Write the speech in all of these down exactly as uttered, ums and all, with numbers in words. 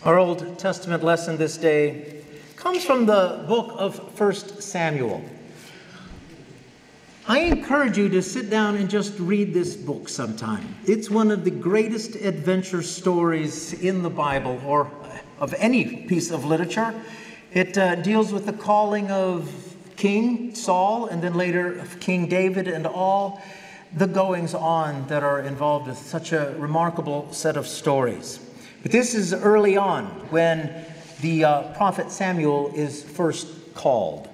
Our Old Testament lesson this day comes from the book of First Samuel. I encourage you to sit down and just read this book sometime. It's one of the greatest adventure stories in the Bible, or of any piece of literature. It uh, deals with the calling of King Saul and then later of King David and all the goings on that are involved with such a remarkable set of stories. But this is early on when the uh, prophet Samuel is first called.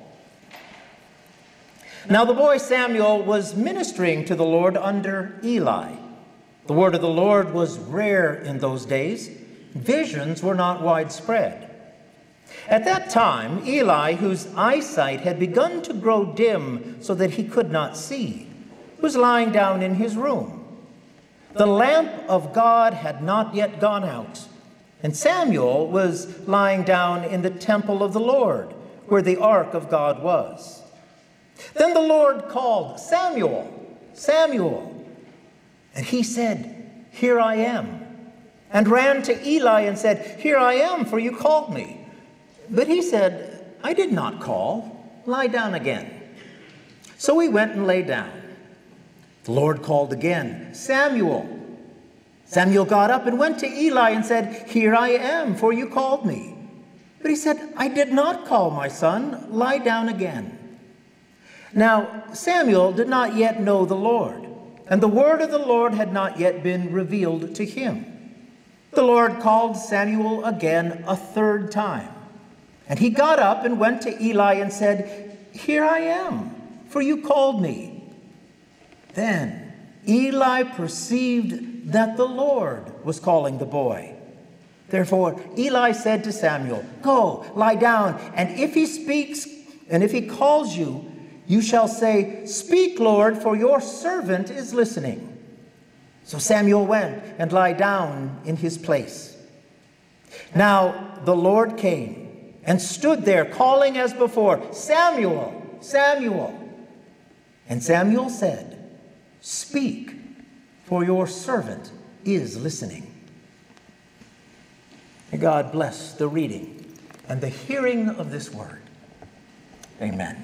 Now the boy Samuel was ministering to the Lord under Eli. The word of the Lord was rare in those days. Visions were not widespread. At that time, Eli, whose eyesight had begun to grow dim so that he could not see, was lying down in his room. The lamp of God had not yet gone out, and Samuel was lying down in the temple of the Lord, where the ark of God was. Then the Lord called, "Samuel, Samuel." And he said, "Here I am," and ran to Eli and said, "Here I am, for you called me." But he said, "I did not call. Lie down again." So he went and lay down. The Lord called again, "Samuel." Samuel got up and went to Eli and said, "Here I am, for you called me." But he said, "I did not call, my son. Lie down again." Now Samuel did not yet know the Lord, and the word of the Lord had not yet been revealed to him. The Lord called Samuel again a third time. And he got up and went to Eli and said, "Here I am, for you called me." Then Eli perceived that the Lord was calling the boy. Therefore Eli said to Samuel, "Go, lie down, and if he speaks, and if he calls you, you shall say, 'Speak, Lord, for your servant is listening.'" So Samuel went and lay down in his place. Now the Lord came and stood there, calling as before, "Samuel, Samuel." And Samuel said, "Speak, for your servant is listening." May God bless the reading and the hearing of this word. Amen.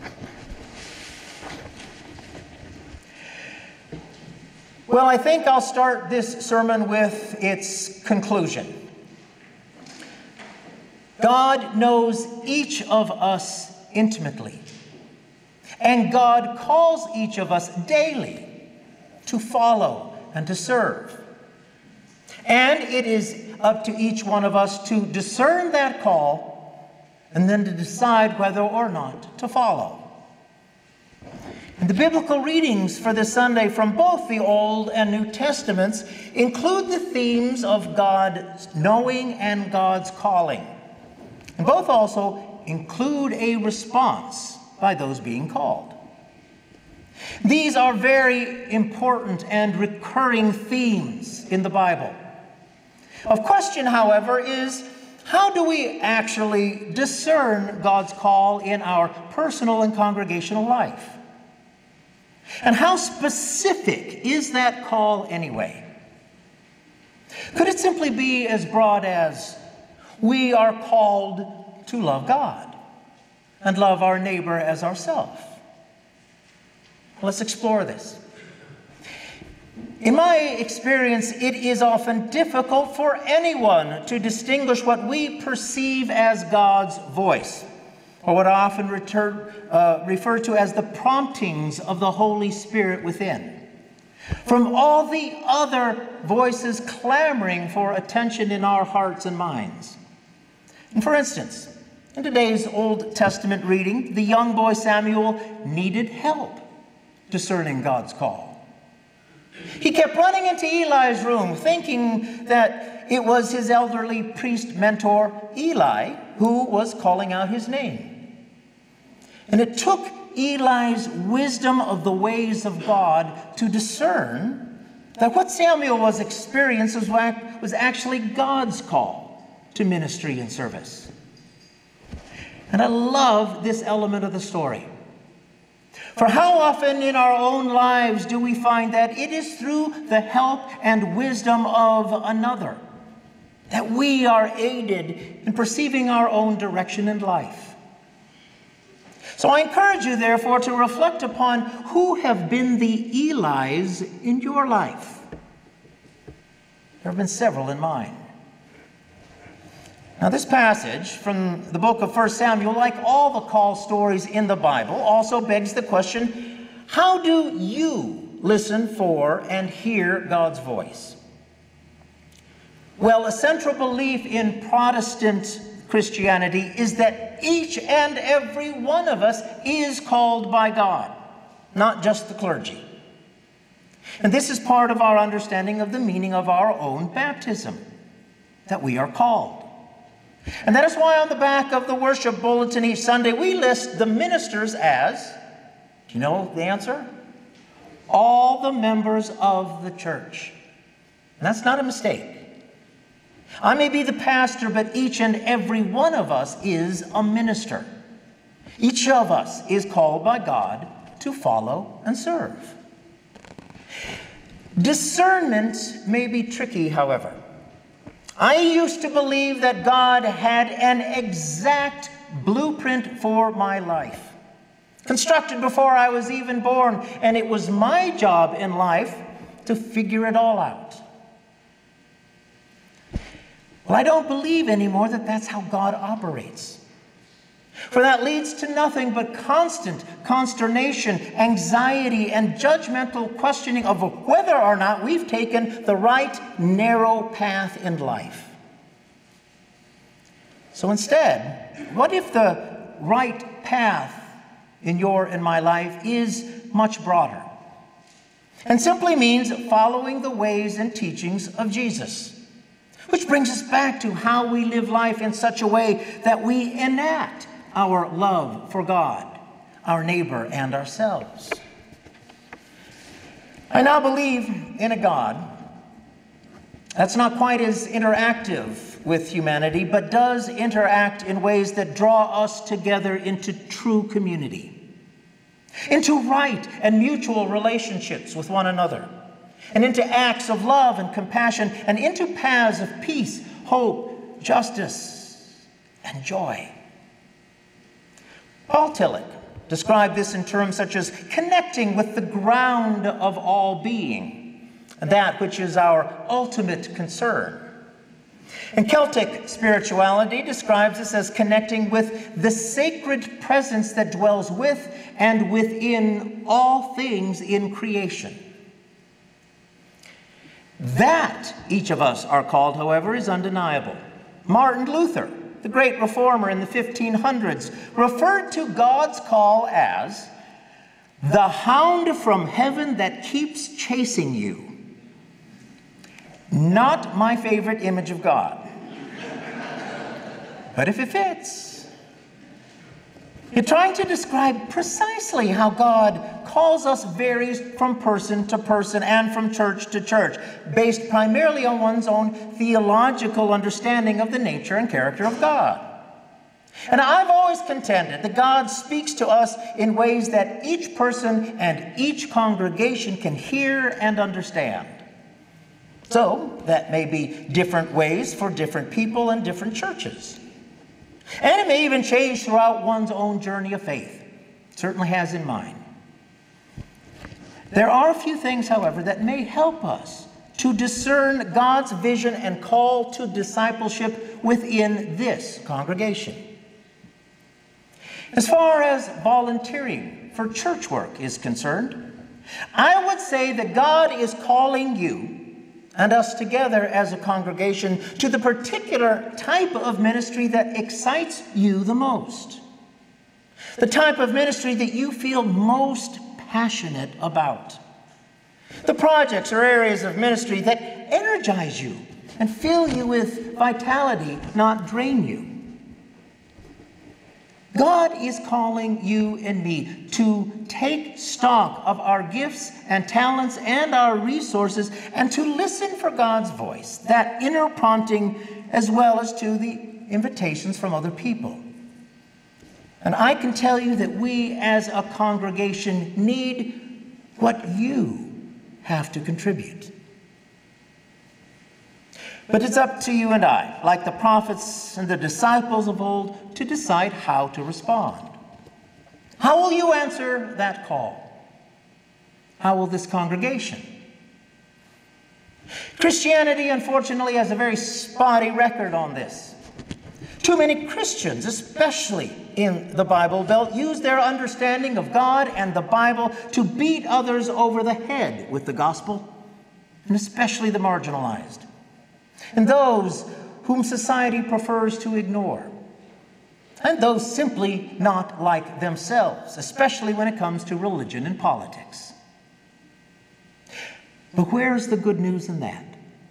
Well, I think I'll start this sermon with its conclusion. God knows each of us intimately, and God calls each of us daily to follow and to serve. And it is up to each one of us to discern that call and then to decide whether or not to follow. And the biblical readings for this Sunday from both the Old and New Testaments include the themes of God's knowing and God's calling. And both also include a response by those being called. These are very important and recurring themes in the Bible. Of question, however, is how do we actually discern God's call in our personal and congregational life? And how specific is that call anyway? Could it simply be as broad as we are called to love God and love our neighbor as ourselves? Let's explore this. In my experience, it is often difficult for anyone to distinguish what we perceive as God's voice, or what I often return, uh, refer to as the promptings of the Holy Spirit within, from all the other voices clamoring for attention in our hearts and minds. And for instance, in today's Old Testament reading, the young boy Samuel needed help discerning God's call. He kept running into Eli's room, thinking that it was his elderly priest mentor, Eli, who was calling out his name. And it took Eli's wisdom of the ways of God to discern that what Samuel was experiencing was actually God's call to ministry and service. And I love this element of the story. For how often in our own lives do we find that it is through the help and wisdom of another that we are aided in perceiving our own direction in life. So I encourage you, therefore, to reflect upon who have been the Elis in your life. There have been several in mine. Now, this passage from the book of First Samuel, like all the call stories in the Bible, also begs the question, how do you listen for and hear God's voice? Well, a central belief in Protestant Christianity is that each and every one of us is called by God, not just the clergy. And this is part of our understanding of the meaning of our own baptism, that we are called. And that is why on the back of the worship bulletin each Sunday, we list the ministers as, do you know the answer? All the members of the church. And that's not a mistake. I may be the pastor, but each and every one of us is a minister. Each of us is called by God to follow and serve. Discernment may be tricky, however. I used to believe that God had an exact blueprint for my life, constructed before I was even born, and it was my job in life to figure it all out. Well, I don't believe anymore that that's how God operates. For that leads to nothing but constant consternation, anxiety, and judgmental questioning of whether or not we've taken the right narrow path in life. So instead, what if the right path in your and my life is much broader and simply means following the ways and teachings of Jesus? Which brings us back to how we live life in such a way that we enact our love for God, our neighbor, and ourselves. I now believe in a God that's not quite as interactive with humanity, but does interact in ways that draw us together into true community, into right and mutual relationships with one another, and into acts of love and compassion, and into paths of peace, hope, justice, and joy. Paul Tillich described this in terms such as connecting with the ground of all being, that which is our ultimate concern. And Celtic spirituality describes this as connecting with the sacred presence that dwells with and within all things in creation. That each of us are called, however, is undeniable. Martin Luther, the great reformer in the fifteen hundreds, referred to God's call as the hound from heaven that keeps chasing you. Not my favorite image of God. But if it fits. You're trying to describe precisely how God calls us varies from person to person and from church to church, based primarily on one's own theological understanding of the nature and character of God. And I've always contended that God speaks to us in ways that each person and each congregation can hear and understand. So, that may be different ways for different people and different churches. And it may even change throughout one's own journey of faith. It certainly has in mine. There are a few things, however, that may help us to discern God's vision and call to discipleship within this congregation. As far as volunteering for church work is concerned, I would say that God is calling you and us together as a congregation to the particular type of ministry that excites you the most. The type of ministry that you feel most passionate about. The projects or areas of ministry that energize you and fill you with vitality, not drain you. God is calling you and me to take stock of our gifts and talents and our resources and to listen for God's voice, that inner prompting, as well as to the invitations from other people. And I can tell you that we as a congregation need what you have to contribute. But it's up to you and I, like the prophets and the disciples of old, to decide how to respond. How will you answer that call? How will this congregation? Christianity, unfortunately, has a very spotty record on this. Too many Christians, especially in the Bible Belt, use their understanding of God and the Bible to beat others over the head with the gospel, and especially the marginalized, and those whom society prefers to ignore, and those simply not like themselves, especially when it comes to religion and politics. But where's the good news in that?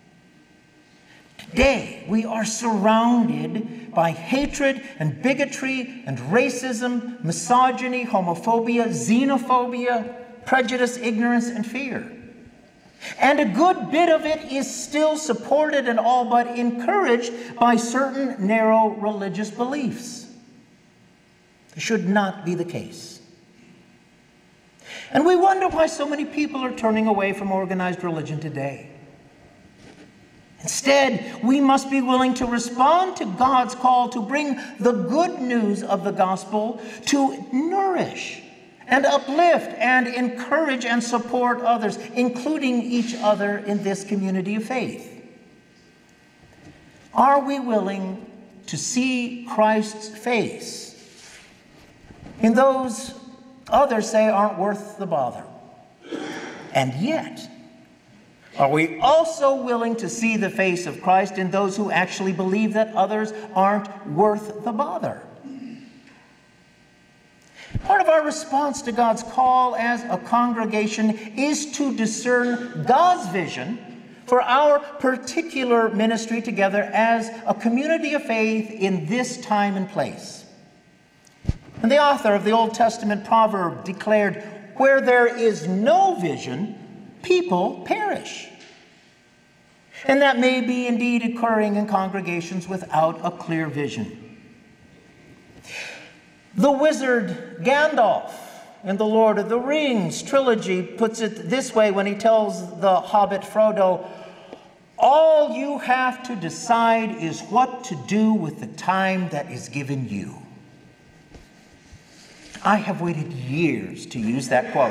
Today, we are surrounded by hatred and bigotry and racism, misogyny, homophobia, xenophobia, prejudice, ignorance, and fear. And a good bit of it is still supported and all but encouraged by certain narrow religious beliefs. It should not be the case. And we wonder why so many people are turning away from organized religion today. Instead, we must be willing to respond to God's call to bring the good news of the gospel to nourish and uplift and encourage and support others, including each other in this community of faith. Are we willing to see Christ's face in those others say aren't worth the bother? And yet, are we also willing to see the face of Christ in those who actually believe that others aren't worth the bother? Part of our response to God's call as a congregation is to discern God's vision for our particular ministry together as a community of faith in this time and place. And the author of the Old Testament proverb declared, "Where there is no vision, people perish." And that may be indeed occurring in congregations without a clear vision. The wizard Gandalf in the Lord of the Rings trilogy puts it this way when he tells the hobbit Frodo, "All you have to decide is what to do with the time that is given you." I have waited years to use that quote.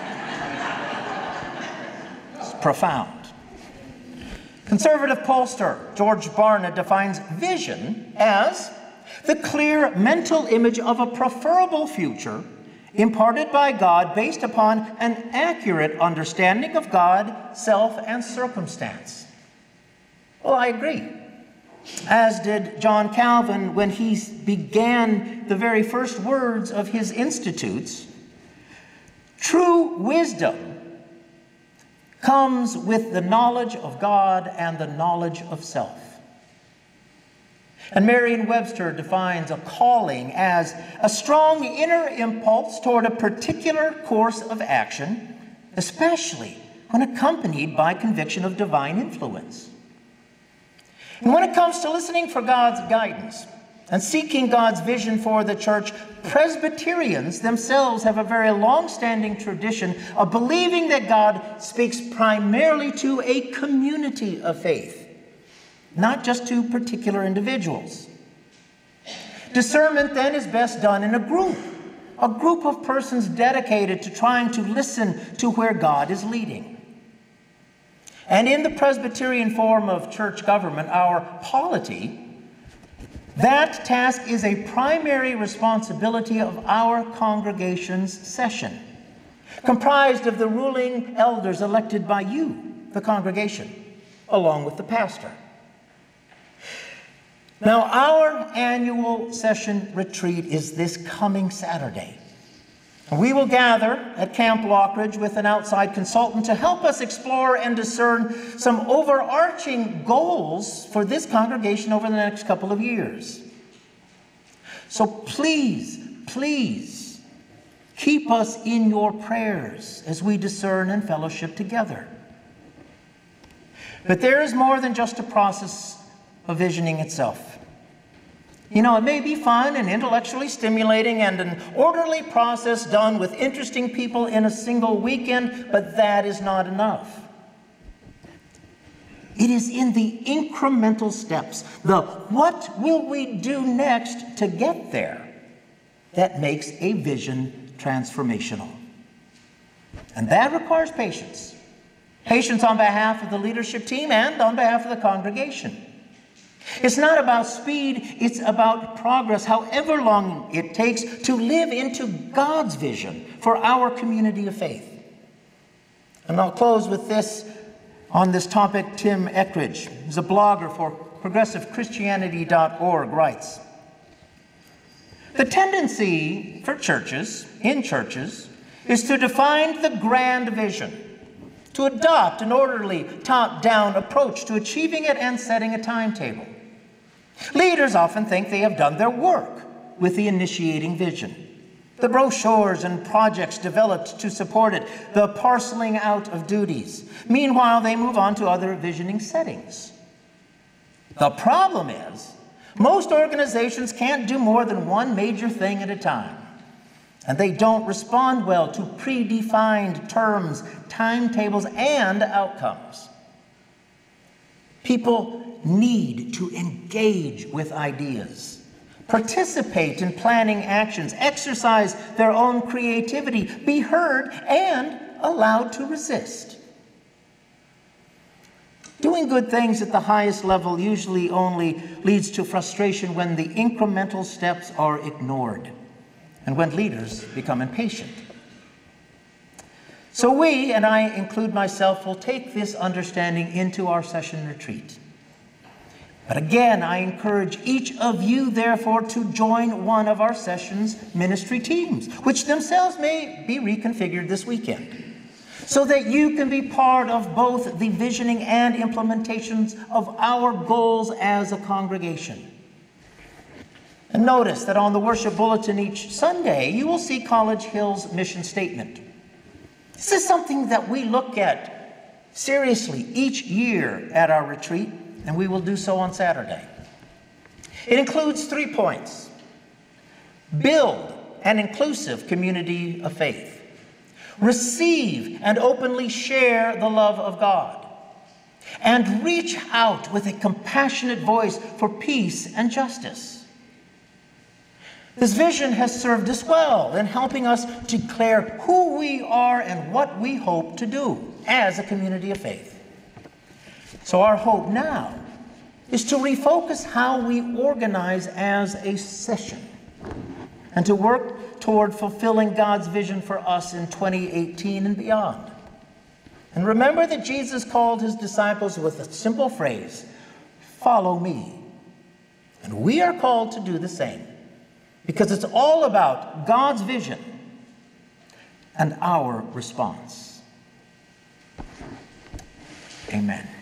It's profound. Conservative pollster George Barna defines vision as the clear mental image of a preferable future imparted by God based upon an accurate understanding of God, self, and circumstance. Well, I agree. As did John Calvin when he began the very first words of his Institutes. True wisdom comes with the knowledge of God and the knowledge of self. And Merriam-Webster defines a calling as a strong inner impulse toward a particular course of action, especially when accompanied by conviction of divine influence. And when it comes to listening for God's guidance and seeking God's vision for the church, Presbyterians themselves have a very long-standing tradition of believing that God speaks primarily to a community of faith, not just to particular individuals. Discernment then is best done in a group, a group of persons dedicated to trying to listen to where God is leading. And in the Presbyterian form of church government, our polity, that task is a primary responsibility of our congregation's session, comprised of the ruling elders elected by you, the congregation, along with the pastor. Now, our annual session retreat is this coming Saturday. We will gather at Camp Lockridge with an outside consultant to help us explore and discern some overarching goals for this congregation over the next couple of years. So please, please, keep us in your prayers as we discern and fellowship together. But there is more than just a process of visioning itself. You know, it may be fun and intellectually stimulating and an orderly process done with interesting people in a single weekend, but that is not enough. It is in the incremental steps, the what will we do next to get there, that makes a vision transformational. And that requires patience. Patience on behalf of the leadership team and on behalf of the congregation. It's not about speed, it's about progress, however long it takes to live into God's vision for our community of faith. And I'll close with this on this topic. Tim Eckridge, who's a blogger for progressive christianity dot org, writes, "The tendency for churches, in churches, is to define the grand vision, to adopt an orderly, top-down approach to achieving it and setting a timetable. Leaders often think they have done their work with the initiating vision, the brochures and projects developed to support it, the parceling out of duties. Meanwhile, they move on to other visioning settings. The problem is, most organizations can't do more than one major thing at a time, and they don't respond well to predefined terms, timetables, and outcomes. People need to engage with ideas, participate in planning actions, exercise their own creativity, be heard, and allowed to resist. Doing good things at the highest level usually only leads to frustration when the incremental steps are ignored and when leaders become impatient. So we, and I include myself, will take this understanding into our session retreat. But again, I encourage each of you, therefore, to join one of our session's ministry teams, which themselves may be reconfigured this weekend, so that you can be part of both the visioning and implementations of our goals as a congregation. And notice that on the worship bulletin each Sunday, you will see College Hill's mission statement. This is something that we look at seriously each year at our retreat, and we will do so on Saturday. It includes three points. Build an inclusive community of faith. Receive and openly share the love of God. And reach out with a compassionate voice for peace and justice. This vision has served us well in helping us declare who we are and what we hope to do as a community of faith. So our hope now is to refocus how we organize as a session and to work toward fulfilling God's vision for us in twenty eighteen and beyond. And remember that Jesus called his disciples with a simple phrase, "Follow me." And we are called to do the same, because it's all about God's vision and our response. Amen.